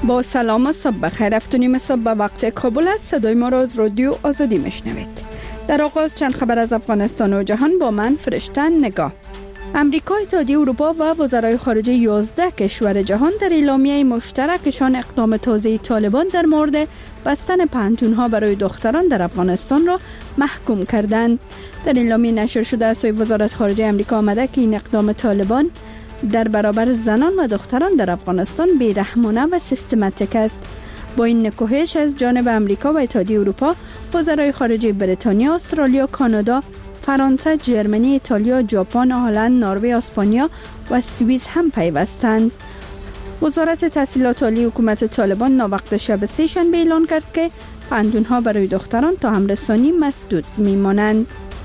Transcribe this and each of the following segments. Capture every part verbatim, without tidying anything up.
با سلام و صبح بخیر. هفتونیم صبح به وقت کابل است. صدای ما را از رادیو آزادی میشنوید. در آغاز چند خبر از افغانستان و جهان با من فرشتن نگاه. امریکا، اتحادیه اروپا و وزرای خارجه یازده کشور جهان در اعلامیه مشترکشان اقدام تازه طالبان در مورد بستن پنهان‌ها برای دختران در افغانستان را محکوم کردند. در اعلامیه نشر شده از سوی وزارت خارجه امریکا آمده که این اقدام طالبان در برابر زنان و دختران در افغانستان بیرحمانه و سیستماتیک است. با این نکوهش از جانب امریکا و اتحادیه اروپا، وزرای خارجه بریتانیا، استرالیا، کانادا، فرانسه، جرمنی، ایتالیا، ژاپن، هلند، نروژ، اسپانیا و سوئیس هم پیوستند. وزارت تحصیلات عالی حکومت طالبان ناوقت شب سه شنبه اعلان کرد که پنهان‌ها برای دختران تا همرسانی مسدود میمانند.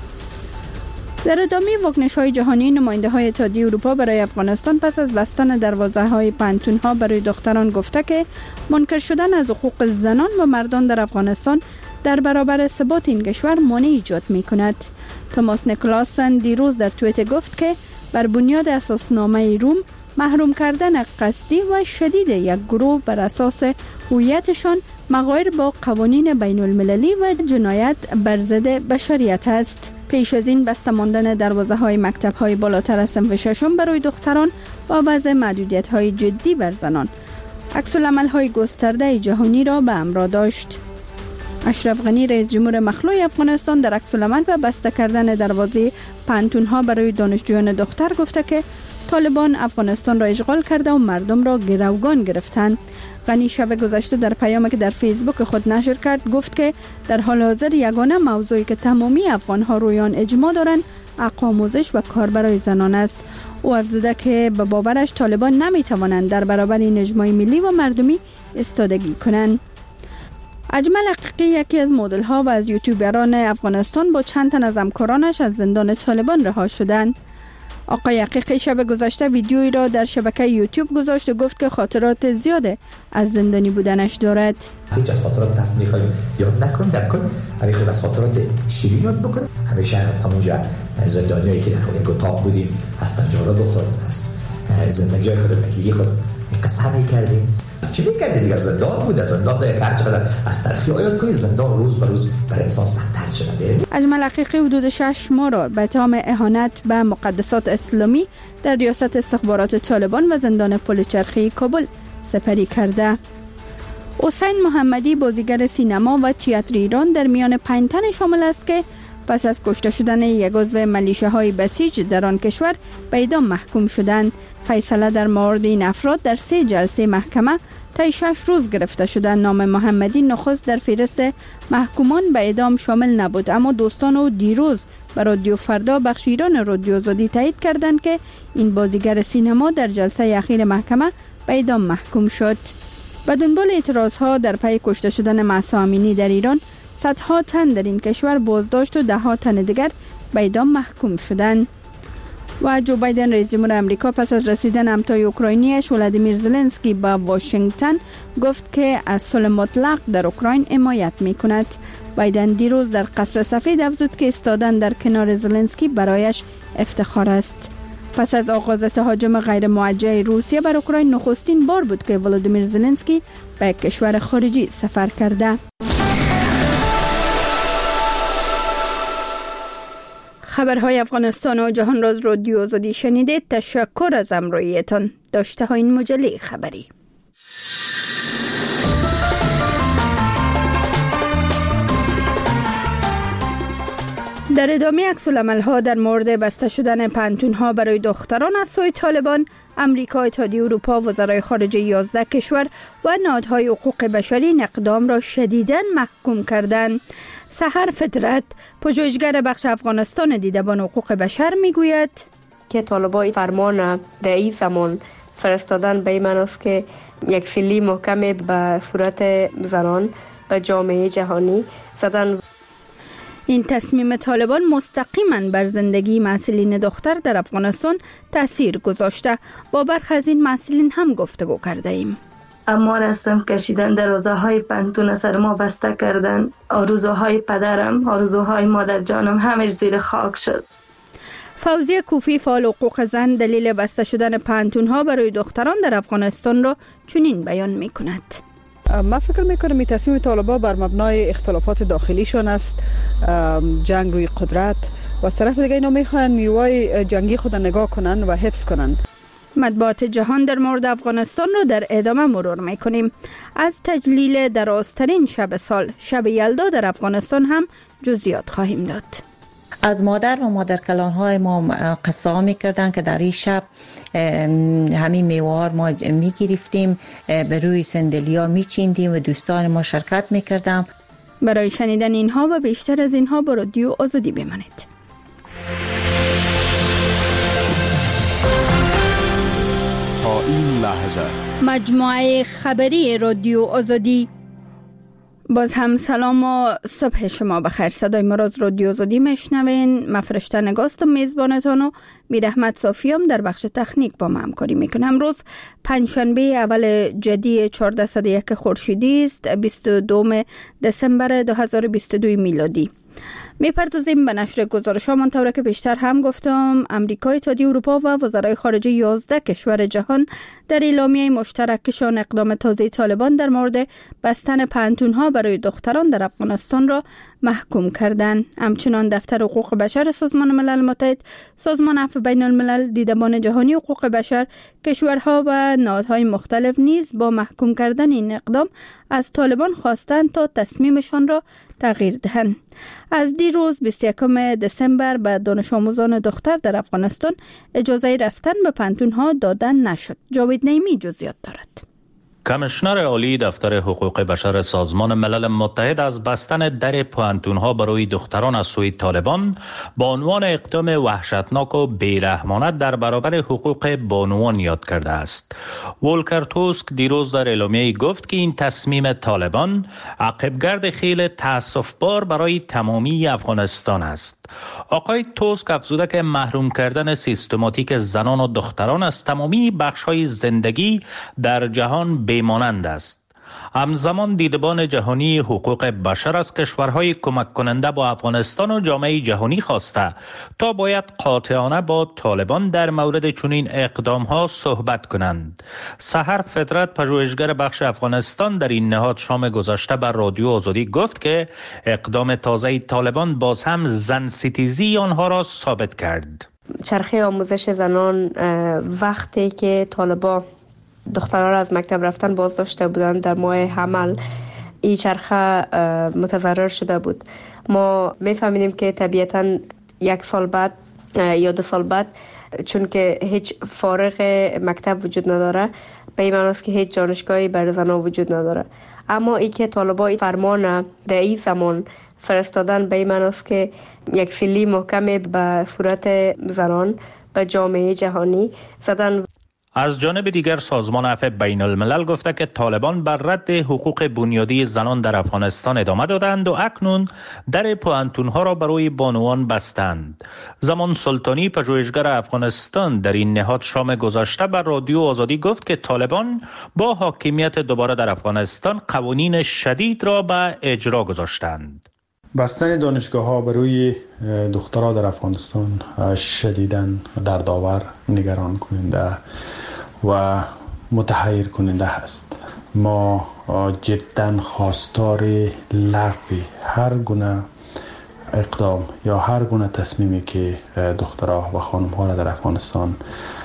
در ادامه واکنش‌های جهانی، نماینده‌های اتحادیه اروپا برای افغانستان پس از بستن دروازه‌های پنهان‌ها برای دختران گفته که منکر شدن از حقوق زنان و مردان در افغانستان در برابر ثبات این کشور مانع ایجاد می‌کند. توماس نیکلاسن دیروز در توییتر گفت که بر بنیاد اساسنامه روم، محروم کردن قصدی و شدید یک گروه بر اساس هویتشان مغایر با قوانین بین المللی و جنایت بر ضد بشریت است. پیش از این بسته ماندن دروازه های مکتب های بالاتر از صنف ششم برای دختران و وضع محدودیت های جدی بر زنان عکس العمل های گسترده جهانی را به همراه داشت. اشرف غنی، رئیس جمهور مخلوع افغانستان، در عکس العمل و بسته کردن دروازه پنهان‌ها برای دانشجویان دختر گفته که طالبان افغانستان را اشغال کرده و مردم را گروگان گرفتند. غنی شب گذشته در پیامی که در فیسبوک خود نشر کرد گفت که در حال حاضر یگانه موضوعی که تمامی افغان‌ها روی آن اجماع دارند حق آموزش و کار برای زنان است. او افزوده که به باورش طالبان نمی‌توانند در برابر این اجماع ملی و مردمی ایستادگی کنند. اجمل حقیقی، یکی از مدل‌ها و از یوتیوبران افغانستان، با چند تن از همکارانش از زندان طالبان رها شدند. آقای حقیقی شب گذشته ویدیویی را در شبکه یوتیوب گذاشت و گفت که خاطرات زیاده از زندانی بودنش دارد. هیچ از خاطرات تف میخوایم یاد نکنیم، در کل همیشه از خاطرات شیرین یاد بکنیم. همیشه همونجا زندانیایی که در یک اتاق بودیم از تجارب خود، از زندگی خود، بچگی خود قصه میکردیم. چی میکردیم؟ دیگه زندان بود، زندان در هر چقدر از تاریخ یاد کنید، زندان روز به روز برای انسان سخت‌تر شده. اجمل حقیقی حدود شش ماه را به اتهام اهانت به مقدسات اسلامی در ریاست استخبارات طالبان و زندان پلچرخی کابل سپری کرده. حسین محمدی، بازیگر سینما و تئاتر ایران، در میان پنج تن شامل است که پس از کشته شدن یک عضو ملیشه‌های بسیج در آن کشور به اعدام محکوم شدند. فیصله در مورد این افراد در سه جلسه محکمه طی شش روز گرفته شده. نام محمدی نخست در فهرست محکومان به اعدام شامل نبود، اما دوستان او دیروز به رادیو فردا بخش ایران رادیو آزادی تایید کردند که این بازیگر سینما در جلسه اخیر محکمه به اعدام محکوم شد. به دنبال اعتراضها در پی کشته شدن مهسا امینی در ایران، صدها تن در این کشور بازداشت و ده ها تن دیگر به اعدام محکوم شدند. و جو بایدن، رئیس جمهور امریکا، پس از رسیدن همتای اوکراینیش ولادیمیر زلنسکی به واشنگتن گفت که از صلح مطلق در اوکراین حمایت می‌کند. بایدن دیروز در قصر سفید افزود که ایستادن در کنار زلنسکی برایش افتخار است. پس از آغاز تهاجم غیر موجه روسیه بر اوکراین، نخستین بار بود که ولادیمیر زلنسکی به کشور خارجی سفر کرده. خبرهای افغانستان و جهان را از رادیو آزادی شنیدید. تشکر از همراهیتان. داشته ها این مجله خبری. در ادامه عکس‌العمل‌ها در مورد بسته شدن پنهان‌ها برای دختران از سوی طالبان، امریکا، اتحادیه اروپا، وزرای خارجه یازده کشور و نهادهای حقوق بشری این اقدام را شدیداً محکوم کردند. سحر فطرت، پژوهشگر بخش افغانستان دیدبان حقوق بشر، میگوید که طالبان فرمان در این زمان فرستادن به این معنی است که یک سیلی محکم به صورت زنان به جامعه جهانی زدن. این تصمیم طالبان مستقیما بر زندگی مسئولین دختر در افغانستان تاثیر گذاشته. با برخی از این مسئولین هم گفتگو کرده ایم. اما رسم کشیدن، دروازه های پنتون سر ما بسته کردن، آرزوهای پدرم، آرزوهای مادر جانم همش زیر خاک شد. فوزیه کوفی فعال حقوق زن دلیل بسته شدن پانتون‌ها برای دختران در افغانستان را چنین بیان می‌کند. من فکر میکنم این تصمیم طالبان بر مبنای اختلافات داخلیشان است، جنگ روی قدرت، و از طرف دیگه اینا میخوان نیروهای جنگی خود نگاه کنن و حفظ کنن. مطبوعات جهان در مورد افغانستان رو در ادامه مرور میکنیم. از تجلیل درازترین شب سال، شب یلدا در افغانستان هم جزئیات خواهیم داد. از مادر و مادر کلان‌های ما قصه می‌کردن که در این شب همین میوار ما می‌گرفتیم، به روی صندلی‌ها می‌چیندیم و دوستان ما شرکت می‌کردن. برای شنیدن اینها و بیشتر از اینها با رادیو آزادی بمانید. تا این لحظه مجموعه خبری رادیو آزادی. باز هم سلام و صبح شما بخیر. صدای ما را از رادیو آزادی میشنوین. من فرشته نگاستم میزبانتان و میر احمد صافیام در بخش تکنیک با ما همکاری میکنم. امروز پنجشنبه اول جدی چهاردهصد و یک خورشیدی است، بیست و دوم دسامبر دو هزار و بیست و دو میلادی. میپردازیم به نشر گزارش‌هامان. طوری که بیشتر هم گفتم، امریکا، اتحادیه اروپا و وزرای خارجه یازده کشور جهان در اعلامیه مشترکشان اقدام تازه طالبان در مورد بستن پانتون‌ها برای دختران در افغانستان را محکوم کردند. همچنان دفتر حقوق بشر سازمان ملل متحد، سازمان عفو بین الملل، دیدبان جهانی حقوق بشر، کشورها و نهادهای مختلف نیز با محکوم کردن این اقدام از طالبان خواستند تا تصمیمشان را تغییر دهند. از دیروز بیست و یکم دسامبر به دانش آموزان دختر در افغانستان اجازه رفتن به پانتون‌ها دادن نشد. جاوید نعیمی جزئیات دارد. کمیشنر عالی دفتر حقوق بشر سازمان ملل متحد از بستن در پانتون‌ها برای دختران از سوی طالبان با عنوان اقدام وحشتناک و بیرحمانه در برابر حقوق بانوان یاد کرده است. ولکر توسک دیروز در اعلامیه گفت که این تصمیم طالبان عقبگرد خیلی تأسف‌بار برای تمامی افغانستان است. آقای توسک افزوده که محروم کردن سیستماتیک زنان و دختران از تمامی بخش‌های زندگی در جهان بیمانند است. همزمان دیدبان جهانی حقوق بشر از کشورهای کمک کننده با افغانستان و جامعه جهانی خواسته تا باید قاطعانه با طالبان در مورد چنین اقدام‌ها صحبت کنند. سحر فطرت، پژوهشگر بخش افغانستان در این نهاد، شام گذشته بر رادیو آزادی گفت که اقدام تازه طالبان باز هم زن ستیزی آنها را ثابت کرد. چرخه آموزش زنان وقتی که طالبان دخترها را از مکتب رفتن باز داشته بودند در ماه حمل، این چرخه متضرر شده بود. ما میفهمیدیم که طبیعتاً یک سال بعد یا دو سال بعد، چون که هیچ فارغ مکتب وجود نداره، به این معنی است که هیچ دانشگاهی برای زنان وجود نداره. اما ای که طالبان فرمان در این زمان فرستادن، به این معنی است که یک سیلی محکم به صورت زنان به جامعه جهانی زدن. از جانب دیگر سازمان عفو بین الملل گفته که طالبان بر رد حقوق بنیادی زنان در افغانستان ادامه دادند و اکنون در پانتون‌ها را برای بانوان بستند. زمان سلطانی، پژوهشگر افغانستان، در این نهاد شام گذشته بر رادیو آزادی گفت که طالبان با حاکمیت دوباره در افغانستان قوانین شدید را به اجرا گذاشتند. بستن دانشگاه ها بروی دخترها در افغانستان شدیداً دردآور، نگران کننده و متحیر کننده است. ما جداً خواستار لغو هر گونه اقدام یا هر گونه تصمیمی که دخترها و خانم‌ها را در افغانستان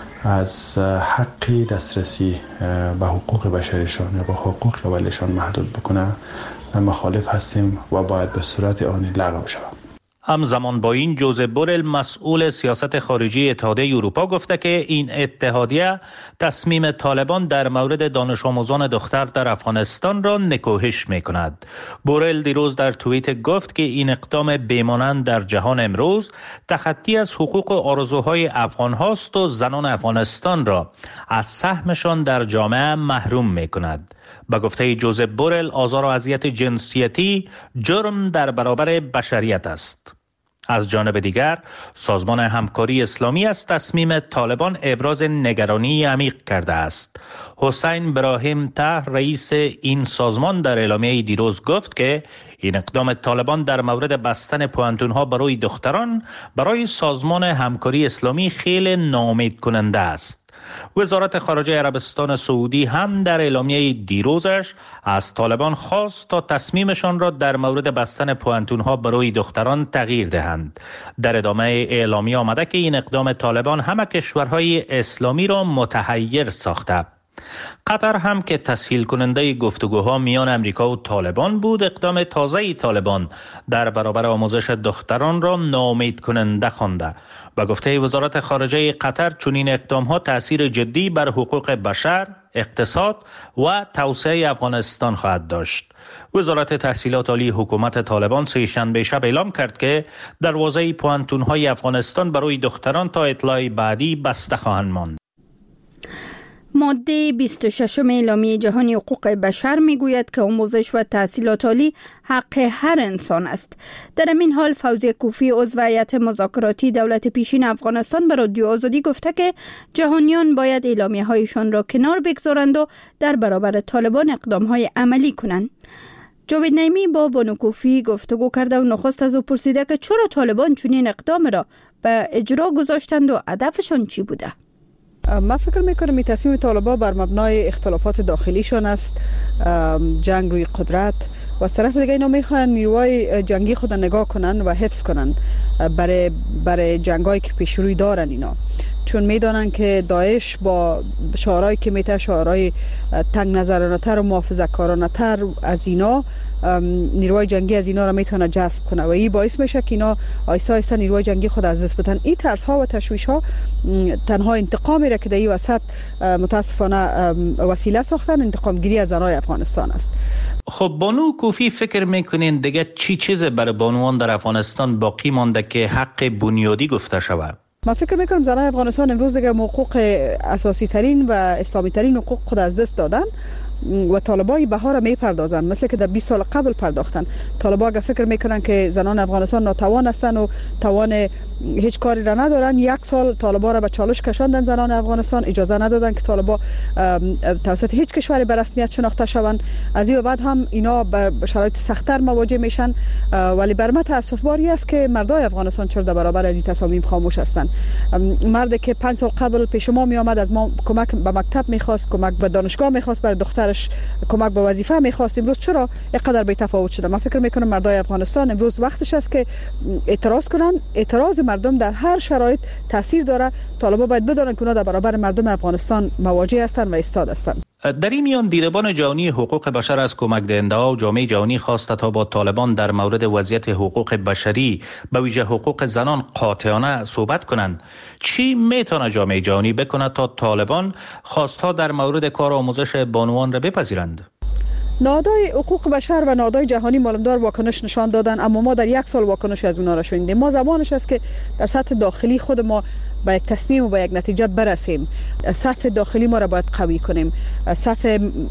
از حق دسترسی به حقوق بشریشان یا به حقوق اولیشان محدود بکنه مخالف هستیم و باید به صورت آنی لغو شود. همزمان با این، جوزپ بورل، مسئول سیاست خارجی اتحادیه اروپا، گفته که این اتحادیه تصمیم طالبان در مورد دانش آموزان دختر در افغانستان را نکوهش می کند. بورل دیروز در توییت گفت که این اقدام بیمانند در جهان امروز تخطی از حقوق و آرزوهای افغان هاست و زنان افغانستان را از سهمشان در جامعه محروم می کند. به گفته جوزپ بورل، آزار و اذیت جنسیتی جرم در برابر بشریت است. از جانب دیگر سازمان همکاری اسلامی از تصمیم طالبان ابراز نگرانی عمیق کرده است. حسین براهیم طه رئیس این سازمان در اعلامیه دیروز گفت که این اقدام طالبان در مورد بستن پوانتون‌ها برای دختران برای سازمان همکاری اسلامی خیلی ناامید کننده است. وزارت خارجه عربستان سعودی هم در اعلامیه دیروزش از طالبان خواست تا تصمیمشان را در مورد بستن پوانتون‌ها برای دختران تغییر دهند. در ادامه اعلامیه آمده که این اقدام طالبان همه کشورهای اسلامی را متحیر ساخته. قطر هم که تسهیل کننده گفتگوها میان امریکا و طالبان بود، اقدام تازه طالبان در برابر آموزش دختران را ناامید کننده خوانده. با گفته وزارت خارجه قطر چنین اقدامها تأثیر جدی بر حقوق بشر، اقتصاد و توسعه افغانستان خواهد داشت. وزارت تحصیلات عالی حکومت طالبان سه شنبه شب اعلام کرد که دروازه پوانتون‌های افغانستان برای دختران تا اطلاع بعدی بسته خواهند ماند. ماده بیست و شش اعلامیه جهانی حقوق بشر میگوید که آموزش و تحصیلات عالی حق هر انسان است. در این حال فوزیه کوفی عضو هیئت مذاکراتی دولت پیشین افغانستان به رادیو آزادی گفته که جهانیان باید اعلامیه هایشان را کنار بگذارند و در برابر طالبان اقدام های عملی کنند. جاوید نعیمی با بانو کوفی گفتگو کرده و نخست از او پرسیده که چرا طالبان چنین اقدام را به اجرا گذاشتند و هدفشان چی بوده؟ من فکر میکنم این تصمیم طالبان بر مبنای اختلافات داخلیشان است، جنگ روی قدرت، و از طرف دیگه اینا میخوان نیروهای جنگی خود نگاه کنن و حفظ کنن برای برای جنگایی که پیش روی دارن اینا، چون میدانن که داعش با شعارهایی که میته شعارهای تنگ نظرانه تر و محافظه کارانه تر از اینا، نیروهای جنگی از اینا را میتونه جذب کنه و این باعث میشه که اینا آیسته آیسته نیروهای جنگی خود از دست بدن. این ترس ها و تشویش ها تنها انتقامی را که در این وسط متاسفانه وسیله ساختن انتقام گیری از زنای افغانستان است. خب بانو کوفی فکر میکنین دیگه چی چیز برای بانوان در افغانستان باقی مانده که حق بنیادی گفته شود؟ من فکر میکنم زنای افغانستان امروز دیگه حقوق اساسی ترین و اسلامی ترین حقوق خود از دست دادن و طالبای بهار میپردازن، مثل که در بیست سال قبل پرداختن. طالبا اگه فکر میکنن که زنان افغانستان ناتوان هستن و توان هیچ کاری را ندارن، یک سال طالبا را به چالش کشاندن زنان افغانستان، اجازه ندادن که طالبا توسط هیچ کشوری به رسمیت شناخته شوند. از این بعد هم اینا به شرایط سخت‌تر مواجه میشن، ولی بر من تاسف باری است که مردای افغانستان چرا در برابر از این تصامیم خاموش هستند. مردی که پنج سال قبل پیش ما می آمد از ما کمک به مکتب میخواست، کمک به دانشگاه میخواست، برای دخترش کمک به وظیفه میخواست، امروز چرا اینقدر بی تفاوت شده؟ من فکر میکنم مردای افغانستان امروز وقتش است که اعتراض کنن. اعتراض مردم در هر شرایط تاثیر داره. طالبان باید بدونن که اونا در برابر مردم افغانستان مواجه هستند و ایستاد هستند. در این میان دیدبان جهانی حقوق بشر از کمک دهنده‌ها و جامعه جهانی خواسته تا با طالبان در مورد وضعیت حقوق بشری به ویژه حقوق زنان قاطعانه صحبت کنند. چی میتونه جامعه جهانی بکنه تا طالبان خواستها در مورد کار آموزش بانوان را بپذیرند؟ نهادهای حقوق بشر و نهادهای جهانی معلومدار واکنش نشان دادن، اما ما در یک سال واکنش از اونها را شنیدیم. ما زمانش است که در سطح داخلی خود ما به یک تصمیم و به یک نتیجه برسیم. صف داخلی ما را باید قوی کنیم، صف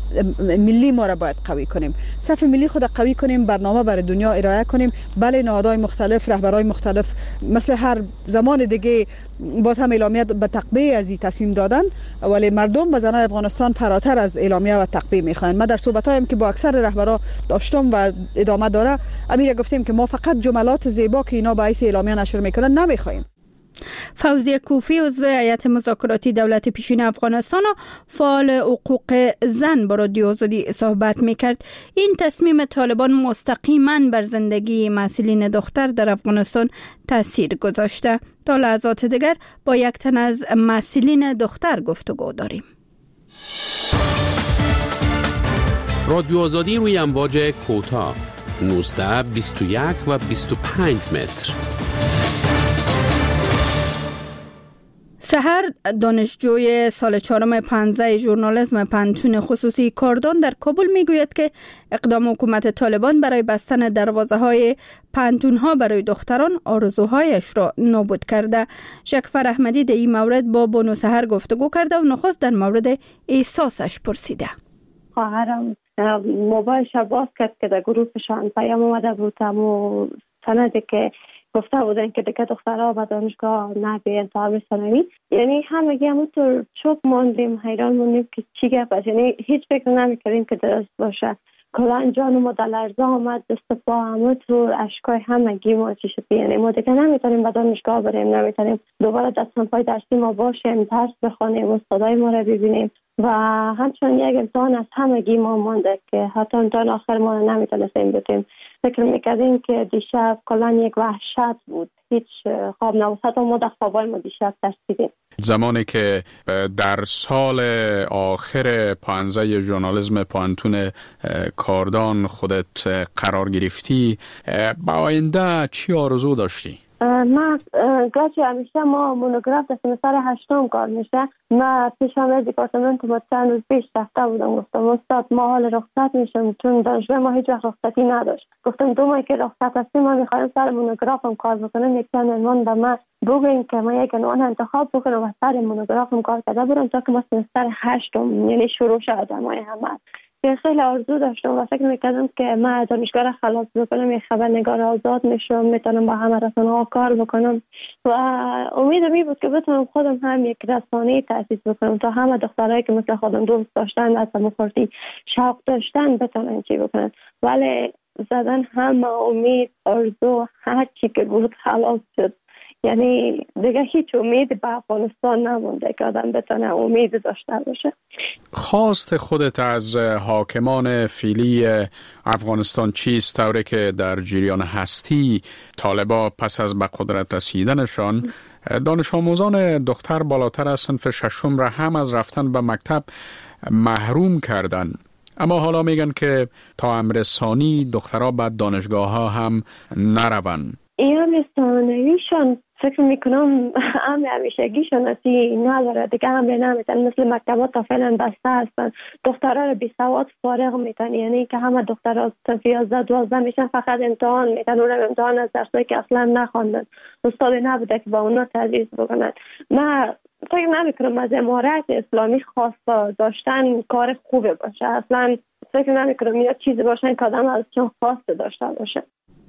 ملی ما را باید قوی کنیم، صف ملی خود قوی کنیم، برنامه برای دنیا ارائه کنیم. بله نهادهای مختلف، رهبرای مختلف مثل هر زمان دیگه باز هم اعلامیه به تقبیه از این تصمیم دادن، ولی مردم و زنان افغانستان فراتر از اعلامیه و تقبیه میخواین. ما در صحبتایم که با اکثر رهبرا داشتم و ادامه داره، امیر گفتیم که ما فقط جملات زیبا که اینا باعث اعلامیه نشر میکنن نمیخوایم. فوزیه کوفی عضو هیئت مذاکراتی دولت پیشین افغانستان و فعال حقوق زن با رادیو آزادی صحبت میکرد. این تصمیم طالبان مستقیما بر زندگی مسئولین دختر در افغانستان تاثیر گذاشته. تا لحظات دیگر با یک تن از مسئولین دختر گفتگو داریم. رادیو آزادی روی امواج کوتاه نوزده بیست و یک و بیست و پنج متر. سحر دانشجوی سال چهارم پانزده ژورنالیسم پانتون خصوصی کاردان در کابل میگوید که اقدام حکومت طالبان برای بستن دروازه های پانتون ها برای دختران آرزوهایش را نابود کرده. شکفر احمدی در این مورد با بانو سحر گفتگو کرده و نخست در مورد احساسش پرسیده. خواهرم موبایلش باز کرد که در گروهشان پیام اومده بود و سنده که گفته بودن که دیگه دخترها به دانشگاه نبیان تا عمر ثانوی. یعنی همگی همونطور چوب ماندیم، حیران موندیم که چی گپ است. یعنی هیچ فکر نمی‌کردیم که درست باشه. کلا جان ما در لرزه آمد، دست پا همونطور اشکای همگی ما چی شد. یعنی ما دیگه نمیتونیم به دانشگاه بریم، نمیتونیم دوباره در صفحه درسی ما باشیم، درس بخونیم، استادای ما رو ببینیم و همچنین یک امتحان از همگی ما مانده که حتی امتحان آخر ما رو نمیتونستیم بتیم. فکر میکردیم که دیشب کلا یک وحشت بود، هیچ خواب نبود. حتی ما در خوابای ما دیشب ترسیدیم. زمانی که در سال آخر پانزده ژورنالیسم پانتون کاردان خودت قرار گرفتی، با آینده چی آرزو داشتی؟ ما گرچه همیشه ما مونوگراف در سمستر هشتم کار میشه، ما پیش همه دیپارتمنت ما چند روز پیش رفته بودم، گفتم استاد ما حال رخصت میشم چون دانشگاه ما هیچ وقت رخصتی نداشت. گفتم دو ماه که رخصت هستیم ما میخوایم سر مونوگرافم کار بکنم، یک چند عنوان به ما بگوین که ما یک عنوان انتخاب بکنم و سر مونوگرافم کار کرده بودم تا که ما سمستر هشتم یعنی شروع شد ماه همه. که خیلی آرزو داشتم و فکر میکردم که من دانشگاه را خلاص بکنم، یک خبرنگار آزاد میشم، میتونم با همه رسانه ها کار بکنم و امیدم این بود که بتونم خودم هم یک رسانه تأسیس بکنم تا همه دخترایی که مثل خودم دوست داشتن از مخورتی شوق داشتن بتونن چی بکنن. ولی زدن همه امید آرزو هر چی که بود خلاص شد. یعنی دیگه هیچ امید به افغانستان نمونده که آدم بتونه امید داشته باشه. خواست خودت از حاکمان فعلی افغانستان چیست طوری که در جریان هستی طالبا پس از به قدرت رسیدنشان دانش آموزان دختر بالاتر از صنف ششم را هم از رفتن به مکتب محروم کردن، اما حالا میگن که تا امر ثانی دخترها به دانشگاه ها هم نرون. این امر ثانویشان فکر میکنم امر همیشگیشان اصلی نداره دیگه، امر نمیتن مثل مکتبات تا فعلا بسته هستن، دخترها رو بی سواد فارغ میتن. یعنی که همه دخترها صنف یازده دوازده میشن فقط امتحان میتن، اونم امتحان از درسایی که اصلا نخواندن، استادی نبوده که با اونا تدریس بکنن. من فکر نمیکنم از امارت اسلامی خواسته داشتن کار خوبه باشه، اصلا فکر نمیکنم یا چیزی باشن که آدم از چون خواسته داشته باشه.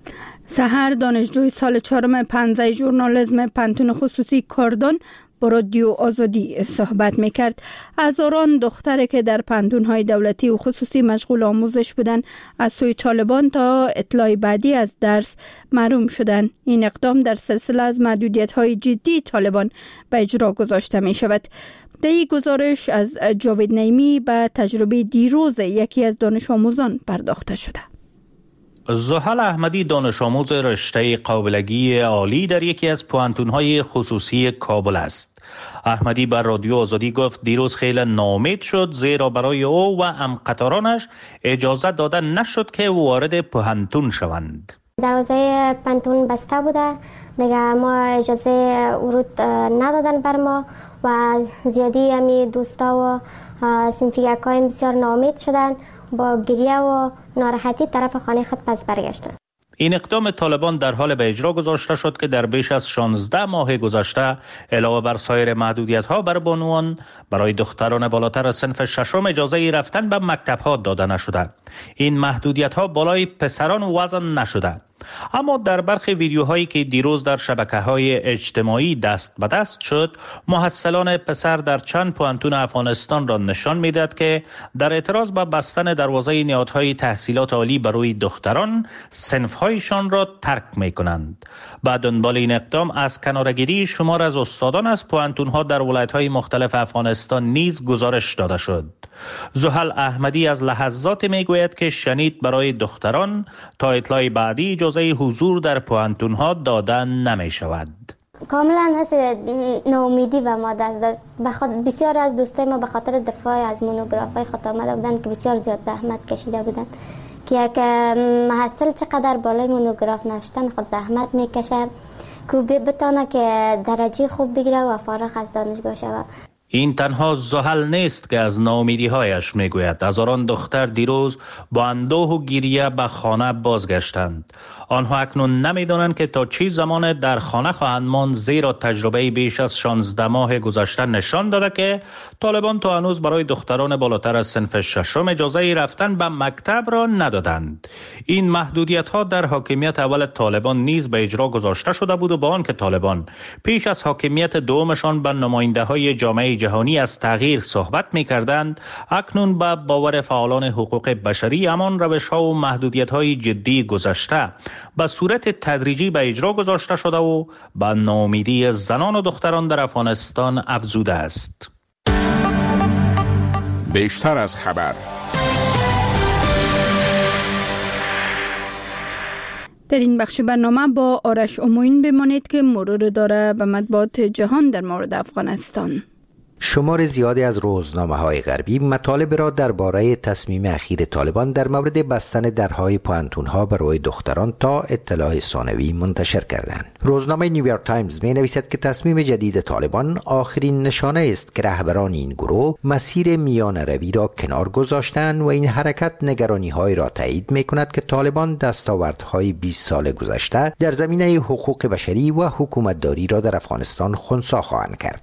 سحر دانشجوی سال چهارم پانزده ژورنالیسم پانتون خصوصی کاردان با رادیو آزادی صحبت میکرد. هزاران دختری که در پانتون‌های دولتی و خصوصی مشغول آموزش بودند از سوی طالبان تا اطلاع بعدی از درس محروم شدند. این اقدام در سلسله از محدودیت‌های جدی طالبان به اجرا گذاشته می شود. در این گزارش از جاوید نعیمی به تجربه دیروز یکی از دانش آموزان پرداخته شده. زحل احمدی دانش آموز رشته قابلگی عالی در یکی از پوهنتون‌های خصوصی کابل است. احمدی بر رادیو آزادی گفت دیروز خیلی ناامید شد زیرا برای او و همقطارانش اجازه داده نشد که وارد پوهنتون شوند. دروازه پوهنتون بسته بوده دیگه، ما اجازه ورود ندادن بر ما و زیادی همی دوستا و صنفیکای بسیار ناامید شدن، با گریه و ناراحتی طرف خانه خود پس برگشتن. این اقدام طالبان در حال به اجرا گذاشته شد که در بیش از شانزده ماه گذشته علاوه بر سایر محدودیت‌ها بر بانوان برای دختران بالاتر از صنف ششم اجازه رفتن به مکتب‌ها داده نشده. این محدودیت‌ها بالای پسران وضع نشده. اما در برخی ویدیوهایی که دیروز در شبکه‌های اجتماعی دست به دست شد، محصلان پسر در چند پوهنتون افغانستان را نشان می‌داد که در اعتراض به بستن دروازه نهادهای تحصیلات عالی برای دختران صنف‌هایشان را ترک می‌کنند. بعد دنبال این اقدام از کناره‌گیری شمار از استادان از پوهنتون‌ها در ولایت‌های مختلف افغانستان نیز گزارش داده شد. زحل احمدی از لحظات میگوید که شنید برای دختران تا اطلاع بعدی اجازه حضور در پوهنتون‌ها داده نمی شود. کاملا حس ناامیدی و ما دست داشت. بخاطر بسیار از دوستای ما به خاطر دفاع از مونوگرافای خود آمده بودند که بسیار زیاد زحمت کشیده بودند که یک محصل چقدر بالای مونوگراف نوشتن خود زحمت میکشه که بتونه که درجه خوب بگیره و فارغ از دانشگاه شود. این تنها زحل نیست که از ناامیدی هایش می گوید. هزاران دختر دیروز با اندوه و گریه به خانه بازگشتند. آنها اکنون نمی دانند که تا چی زمان در خانه خواهند ماند، زیرا تجربه بیش از شانزده ماه گذشته نشان داده که طالبان تا هنوز برای دختران بالاتر از صنف ششم اجازه رفتن به مکتب را ندادند. این محدودیت ها در حاکمیت اول طالبان نیز به اجرا گذاشته شده بود و با آنکه طالبان پیش از حاکمیت دومشان به نماینده های جامعه جهانی از تغییر صحبت می کردند، اکنون به باور فعالان حقوق بشری همان روش ها و محدودیت های جدی گذشته به صورت تدریجی به اجرا گذاشته شده و به ناامیدی زنان و دختران در افغانستان افزوده است. بیشتر از خبر. در این بخش برنامه با آرش اموین بمانید که مرور داره به مطبوعات جهان در مورد افغانستان. شمار زیادی از روزنامه‌های غربی مطالب را درباره تصمیم اخیر طالبان در مورد بستن درهای پوانتون‌ها برای دختران تا اطلاع ثانوی منتشر کردند. روزنامه نیویورک تایمز می‌نویسد که تصمیم جدید طالبان آخرین نشانه است که رهبران این گروه مسیر میان روی را کنار گذاشتند و این حرکت نگرانی‌های را تایید می‌کند که طالبان دستاوردهای بیست سال گذشته در زمینه حقوق بشری و حکومتداری را در افغانستان خنثی خواهند کرد.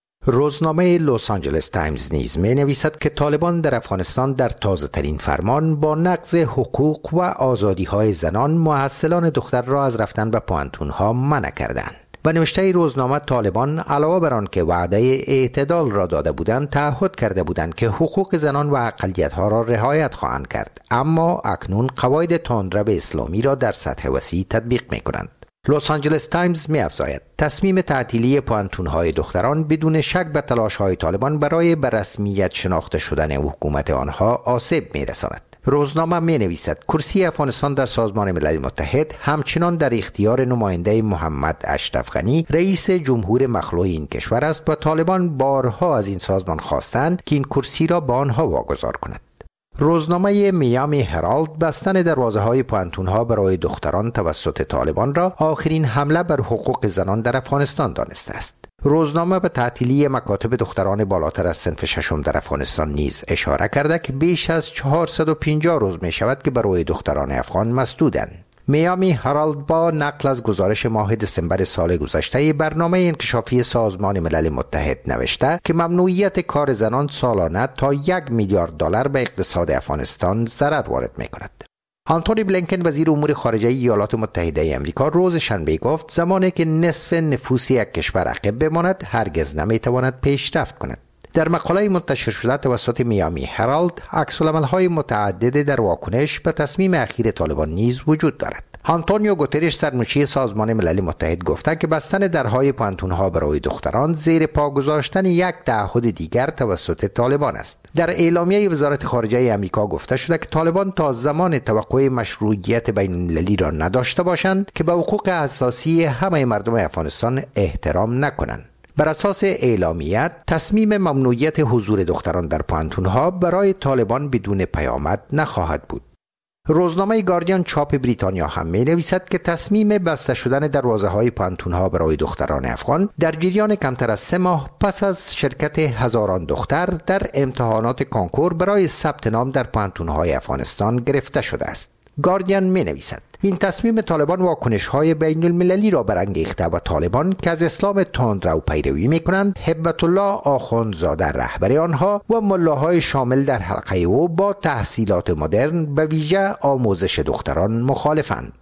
روزنامه لس آنجلس تایمز نیز می نویسد که طالبان در افغانستان در تازه ترین فرمان با نقض حقوق و آزادی های زنان محصلان دختر را از رفتن به پوانتون ها منع کردند. و نوشته روزنامه طالبان علاوه بر آن که وعده اعتدال را داده بودند، تعهد کرده بودند که حقوق زنان و اقلیت ها را رعایت خواهند کرد، اما اکنون قواعد تندرو اسلامی را در سطح وسیع تطبیق می کنند. لس آنجلس تایمز می افزاید تصمیم تعطیلی پوانتون‌های دختران بدون شک به تلاش‌های طالبان برای به رسمیت شناخته شدن حکومت آنها آسیب می رساند. روزنامه می نویسد کرسی افغانستان در سازمان ملل متحد همچنان در اختیار نماینده محمد اشرف غنی رئیس جمهور مخلوع این کشور است و طالبان بارها از این سازمان خواستند که این کرسی را به آنها واگذار کند. روزنامه میامی هرالد بستن دروازه‌های پوانتون‌ها برای دختران توسط طالبان را آخرین حمله بر حقوق زنان در افغانستان دانسته است. روزنامه به تعطیلی مکاتب دختران بالاتر از صنف ششم در افغانستان نیز اشاره کرده که بیش از چهارصد و پنجاه روز می شود که برای دختران افغان مسدودند. میامی هرالد با نقل از گزارش ماه دسامبر سال گذشته برنامه انکشافی سازمان ملل متحد نوشته که ممنوعیت کار زنان سالانه تا یک میلیارد دلار به اقتصاد افغانستان ضرر وارد می کند. آنتونی بلینکن وزیر امور خارجه ایالات متحده آمریکا روز شنبه گفت زمانی که نصف نفوس یک کشور عقب بماند هرگز نمیتواند پیشرفت کند. در مقاله منتشر شده توسط میامی هرالد عکس‌العمل‌های متعدد در واکنش به تصمیم اخیر طالبان نیز وجود دارد. آنتونیو گوترش سرمنشی سازمان ملل متحد گفته که بستن درهای پوانتون‌ها برای دختران زیر پا گذاشتن یک تعهد دیگر توسط طالبان است. در اعلامیه وزارت خارجه آمریکا گفته شده که طالبان تا زمان توقع مشروعیت بین‌المللی را نداشته باشند که به حقوق اساسی همه مردم افغانستان احترام نکنند. بر اساس اعلامیه تصمیم ممنوعیت حضور دختران در پوانتون‌ها برای طالبان بدون پیامد نخواهد بود. روزنامه گاردین چاپ بریتانیا هم می نویسد که تصمیم بسته شدن دروازه‌های پوانتون‌ها برای دختران افغان در جریان کمتر از سه ماه پس از شرکت هزاران دختر در امتحانات کنکور برای ثبت نام در پوانتون‌های افغانستان گرفته شده است. گاردین می نویسد این تصمیم طالبان واکنش‌های بین المللی را برانگیخته و طالبان که از اسلام تندرو پیروی می کنند هبت الله آخوندزاده رهبر آنها و ملاهای شامل در حلقه او با تحصیلات مدرن به ویژه آموزش دختران مخالفند.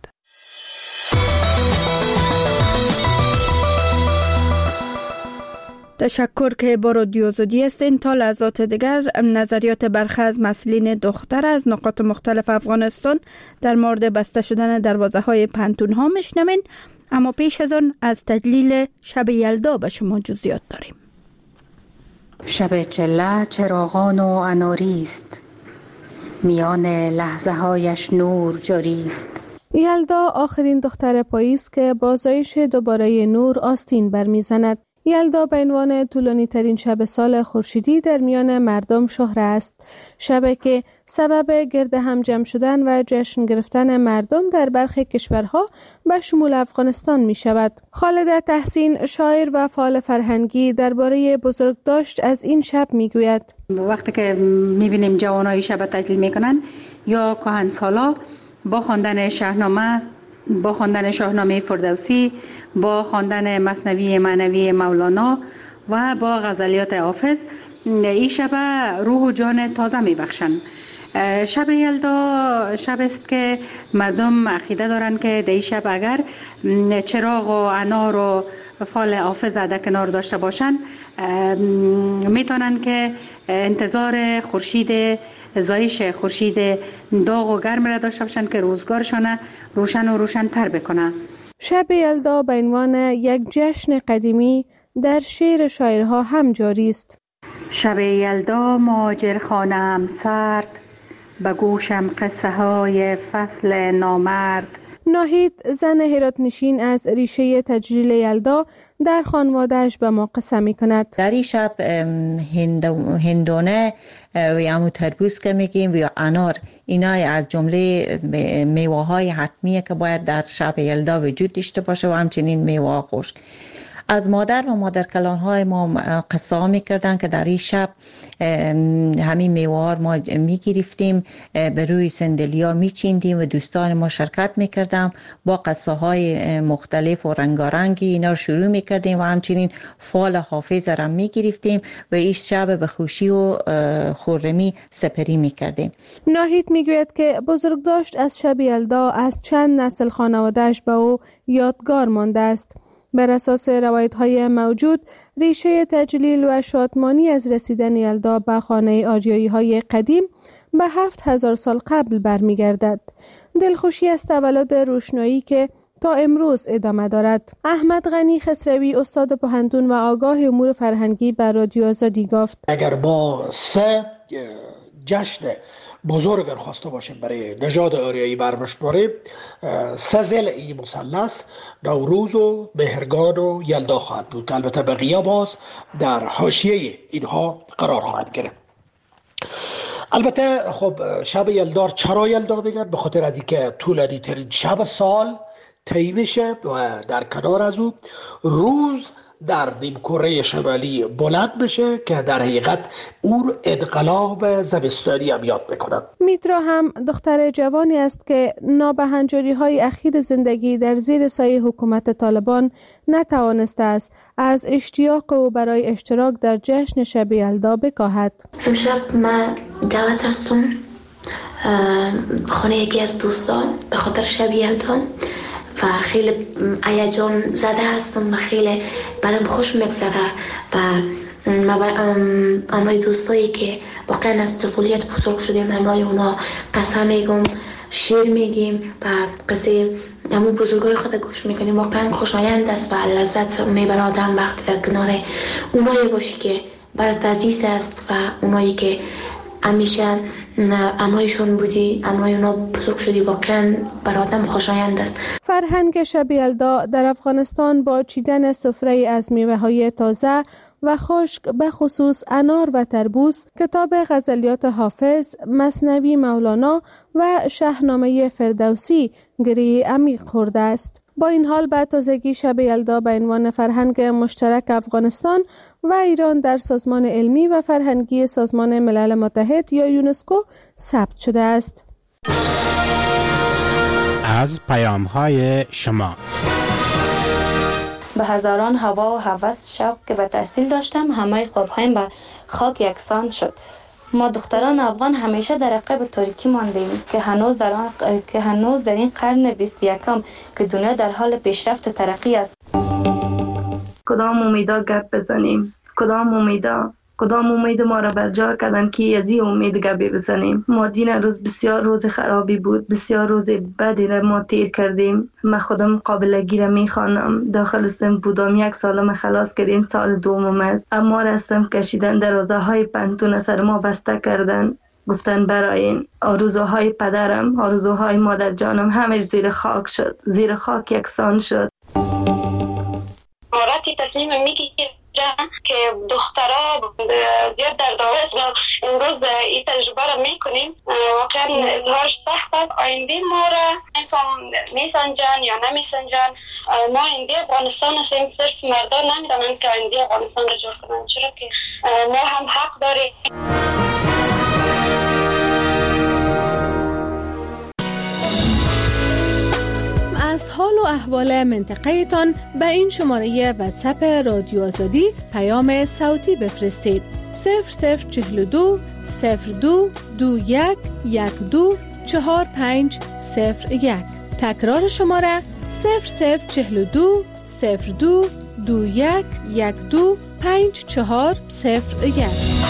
تشکر که با رادیو آزادی هستین. تا لحظات دیگر نظریات برخی از مسئولین دختر از نقاط مختلف افغانستان در مورد بسته شدن دروازه های پوانتون ها میشنوین، اما پیش از آن از تجلیل شب یلدا به شما جزئیات داریم. شب چله چراغان و اناری است، میان لحظه هایش نور جاری است. یلدا آخرین دختر پاییز که با زایش دوباره نور آستین برمیزند. یلدا به عنوان طولانی ترین شب سال خورشیدی در میان مردم شهره است. شبی که سبب گرد هم جمع شدن و جشن گرفتن مردم در برخی کشورها به شمول افغانستان می شود. خالده تحسین، شاعر و فعال فرهنگی، درباره بزرگداشت از این شب می گوید. وقتی که می بینیم جوانای شب تجلیل می کنن یا کهنسالا با خواندن شاهنامه با خواندن شاهنامه فردوسی، با خواندن مثنوی معنوی مولانا و با غزلیات حافظ، این شب روح و جان تازه می بخشند. شب یلدا شب است که مردم عقیده دارند که در این شب اگر چراغ و انار و فال حافظ در کنار داشته باشند میتونن که انتظار خورشید زایش خورشید داغ و گرم را داشته باشند که روزگارشان روشن و روشن تر بکنه. شب یلدا به عنوان یک جشن قدیمی در شعر شاعرها هم جاری است. شب یلدا ماجر خانم سرد، به گوشم قصه های فصل نامرد. ناهید، زن هرات نشین، از ریشه تجلیل یلدا در خانوادهش به ما قصه می کند. در این شب هندونه و یا تربوز که میگیم و یا انار، اینا از جمله میوه های حتمیه که باید در شب یلدا وجود داشته باشه و همچنین میوه خشک. از مادر و مادر کلان های ما قصه ها میکردن که در این شب همین میوه ما میگرفتیم، به روی سندلیا میچیندیم و دوستان ما شرکت میکردم، با قصه های مختلف و رنگارنگی اینا رو شروع میکردیم و همچنین فال حافظ را میگرفتیم و این شب به خوشی و خرمی سپری میکردیم. ناهید میگوید که بزرگداشت از شب یلدا از چند نسل خانوادهش به او یادگار مانده است. بر اساس روایت های موجود، ریشه تجلیل و شادمانی از رسیدن یلدا به خانه آریایی های قدیم به هفت هزار سال قبل برمیگردد. دلخوشی از تولد روشنایی که تا امروز ادامه دارد. احمد غنی خسروی، استاد پوهنتون و آگاه امور فرهنگی، بر رادیو آزادی گفت: اگر ما سه جشن بزرگ را خواسته باشیم برای نژاد آریایی برمشماریم، سه ضلع این مثلث نوروز و مهرگان و یلدا خواهد بود که البته بقیه باز در حاشیه اینها قرار خواهد گرفت. البته خب شب یلدا چرا یلدا میگن؟ به خاطر از اینکه طولانی ترین شب سال طی میشه و در کنار از او روز در نیمکره شمالی بلند بشه که در حقیقت اون انقلاب زمستانی هم یاد میکنن. میترا هم دختر جوانی است که نابهنجاری های اخیر زندگی در زیر سایه حکومت طالبان نتوانسته است از اشتیاق او برای اشتراک در جشن شب یلدا بکاهد. امشب من دعوت هستم خانه یکی از دوستان به خاطر شب یلدا و خیلی هیجان زده هستم و خیلی برام خوش میگذره و همراه دوستایی که واقعا از طفولیت بزرگ شدیم همراه اونا قصه میگم، شعر میگیم و قصه همون بزرگای خود گوش میکنیم. واقعا خوشایند است و لذت میبره آدم وقتی در کنار اونایی باشی که برات عزیز است و اونایی که همیشه امرایشون بودی، امرای اونا بزرگ شدی، واقعا بر آدم خوشایند است. فرهنگ شب یلدا در افغانستان با چیدن سفره از میوه‌های تازه و خشک، به خصوص انار و تربوز، کتاب غزلیات حافظ، مثنوی مولانا و شاهنامه فردوسی گری عمیق خورده است. با این حال به تازگی شب یلدا به عنوان فرهنگ مشترک افغانستان و ایران در سازمان علمی و فرهنگی سازمان ملل متحد یا یونسکو ثبت شده است. از پیام‌های شما: به هزاران هوا و هوس شوق که به تحصیل داشتم، همه خوابهایم به خاک یکسان شد. ما دختران افغان همیشه در عقب تاریکی ماندیم که هنوز در آن... که هنوز در این قرن بیست و یکم که دنیا در حال پیشرفت و ترقی است. کدام امیدا گپ بزنیم؟ کدام امیدا؟ کدام امید ما را برجا کردن که از این امید گپی بزنیم؟ ما دین روز بسیار روز خرابی بود، بسیار روز بدی را ما تیر کردیم. من خودم قابلگی را میخوانم، داخل استم بودم، یک سالم خلاص کردیم، سال دومم است. اما رستم کشیدن در روزهای پنتون سر ما بسته کردن، گفتن براین آرزوهای پدرم، آرزوهای مادر جانم همش زیر خاک شد، زیر خاک یکسان شد. مهارتی تصمیم میگیرن که دخترها زیاد در دعوت و امروز این تجربه را میکنیم. واقعا اظهارش سخت است. آینده ما را میسنجن یا نمیسنجن. ما آینده افغانستان هستیم، صرف مردان نمیدونن که آینده افغانستان را جور کنن، چرا که ما هم حق داریم. از حال و احوال منطقه تان به این شماره واتساپ رادیو آزادی پیام صوتی بفرستید. صفر صفر چهل و دو صفر دو دو یک یک دو چهار پنج صفر یک. تکرار شماره صفر صفر چهل و دو صفر دو دو یک یک دو پنج چهار صفر یک.